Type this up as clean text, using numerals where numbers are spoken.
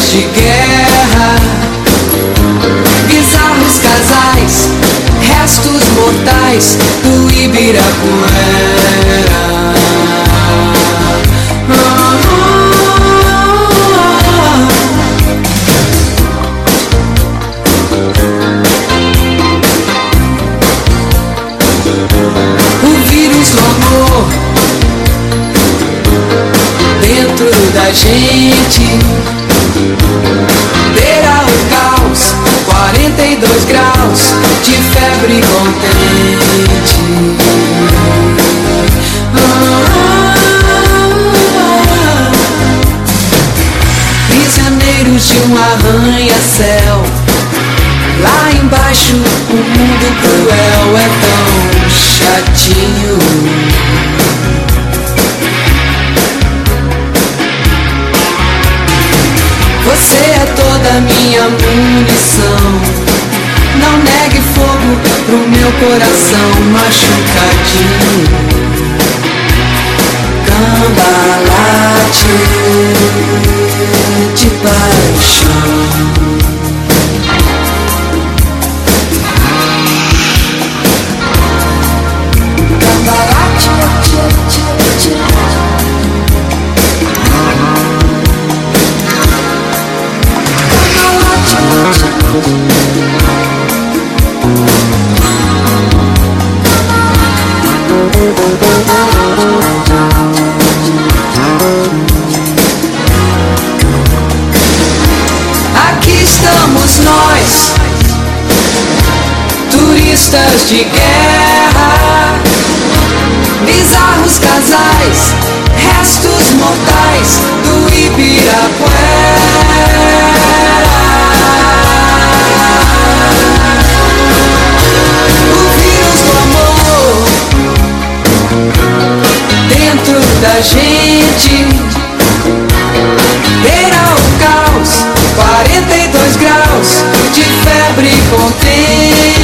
Tristes de guerra, bizarros casais, restos mortais do Ibirapuera. O vírus do amor dentro da gente, beira o caos, 42 graus de febre contente. Prisioneiros de um arranha-céu, lá embaixo o mundo cruel é tão chatinho. Você é toda minha munição, não negue fogo pro meu coração machucadinho. Cambalache de paixão. Aqui estamos nós, turistas de guerra, bizarros casais, restos mortais do Ibirapuera. O vírus do amor dentro da gente, beira o caos, 42 graus de febre contente.